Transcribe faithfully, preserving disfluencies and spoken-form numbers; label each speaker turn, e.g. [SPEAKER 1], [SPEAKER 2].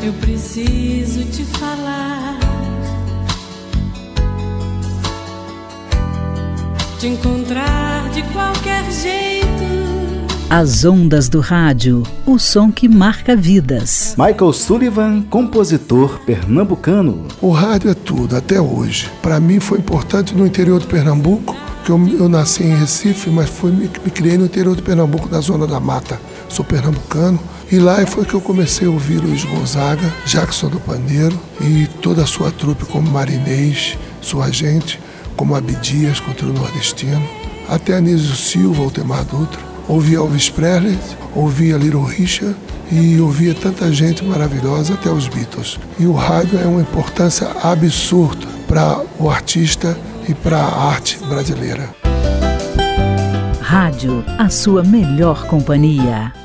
[SPEAKER 1] Eu preciso te falar, te encontrar de qualquer jeito.
[SPEAKER 2] As ondas do rádio, o som que marca vidas.
[SPEAKER 3] Michael Sullivan, compositor pernambucano.
[SPEAKER 4] O rádio é tudo, até hoje. Para mim foi importante no interior de Pernambuco, que eu, eu nasci em Recife, mas fui, me, me criei no interior de Pernambuco, na Zona da Mata. Sou pernambucano. E lá foi que eu comecei a ouvir Luiz Gonzaga, Jackson do Pandeiro e toda a sua trupe, como Marinês, sua gente, como Abdias, contra o nordestino, até Anísio Silva, Altemar Dutra. Ouvia Elvis Presley, ouvia Little Richard e ouvia tanta gente maravilhosa, até os Beatles. E o rádio é uma importância absurda para o artista e para a arte brasileira.
[SPEAKER 2] Rádio, a sua melhor companhia.